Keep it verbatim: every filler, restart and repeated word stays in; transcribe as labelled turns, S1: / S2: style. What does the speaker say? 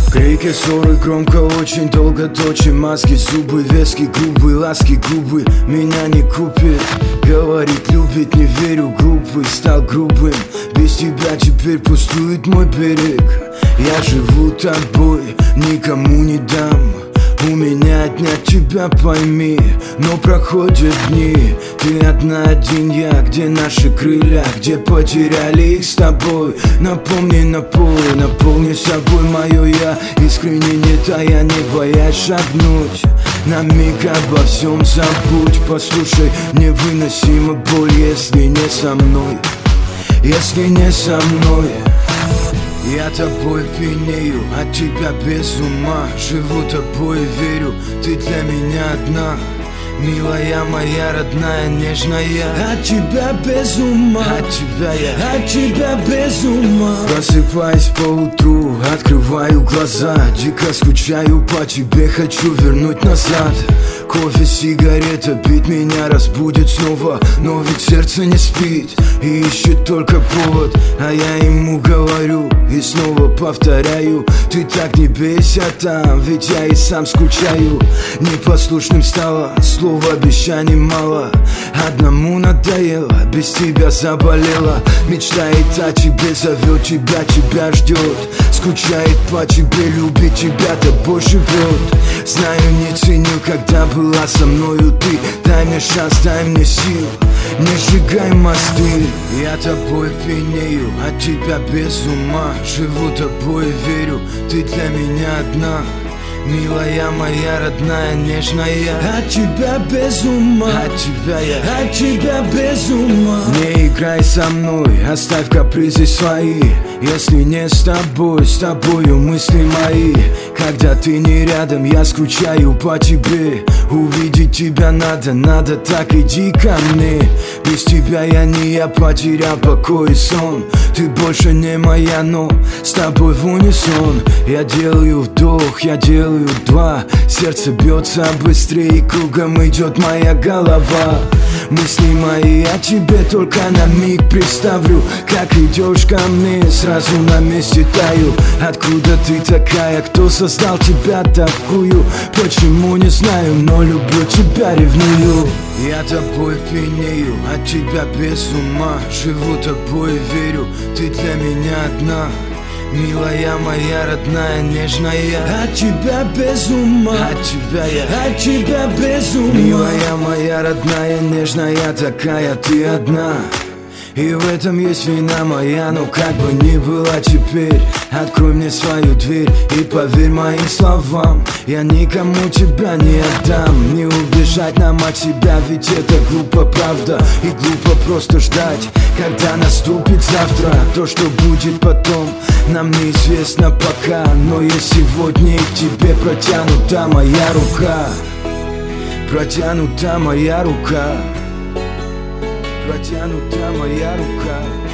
S1: Крики, ссоры, громко, очень долго точим маски, зубы, вески, губы, ласки, губы меня не купит. Говорит, любит, не верю, группы, стал грубым. Без тебя теперь пустует мой берег. Я живу тобой, никому не дам. У меня отнять тебя, пойми, но проходят дни. Ты одна, один я, где наши крылья, где потеряли их с тобой. Напомни, напой, наполни собой мое я, искренне не тая, не боясь шагнуть. На миг обо всем забудь, послушай, невыносима боль, если не со мной. Если не со мной. Я тобой пьянею, от тебя без ума. Живу тобой и верю, ты для меня одна. Милая моя родная, нежная. От тебя без ума, от тебя я, от тебя без ума. Просыпаюсь поутру, открываю глаза. Дико скучаю по тебе, хочу вернуть назад. Кофе, сигарета, бит меня разбудит снова. Но ведь сердце не спит и ищет только повод. А я ему говорю и снова повторяю: ты так не бейся там, ведь я и сам скучаю. Непослушным стало, слов обещаний мало. Одному надоело, без тебя заболела. Мечтает о тебе, зовет тебя, тебя ждет. Скучает по тебе, любит тебя, тобой живет. Знаю, не ценил, когда была со мною ты. Дай мне шанс, дай мне сил, не сжигай мосты. Я тобой пьянею, от тебя без ума. Живу тобой и верю, ты для меня одна. Милая моя родная, нежная. От тебя без ума, от тебя я, от тебя без ума. Не играй со мной, оставь капризы свои. Если не с тобой, с тобою мысли мои. Когда ты не рядом, я скучаю по тебе. Увидеть тебя надо, надо, так иди ко мне. Без тебя я не я, потерял покой и сон. Ты больше не моя, но с тобой в унисон. Я делаю вдох, я делаю два. Сердце бьется быстрее, кругом идет моя голова. Мысли мои о тебе только на миг представлю. Как идешь ко мне, сразу на месте таю. Откуда ты такая, кто создал тебя такую? Почему, не знаю, но люблю тебя, ревную. Я тобой пьянею, от тебя без ума. Живу тобой и верю, ты для меня одна. Милая моя родная, нежная. От тебя без ума, от тебя я, от тебя без ума. Милая моя родная, нежная такая, ты одна. И в этом есть вина моя, но как бы ни было теперь, открой мне свою дверь и поверь моим словам. Я никому тебя не отдам, не убежать нам от тебя, ведь это глупо, правда. И глупо просто ждать, когда наступит завтра. То, что будет потом, нам неизвестно пока. Но я сегодня и к тебе протянута моя рука. Протянута моя рука. Протянута моя рука.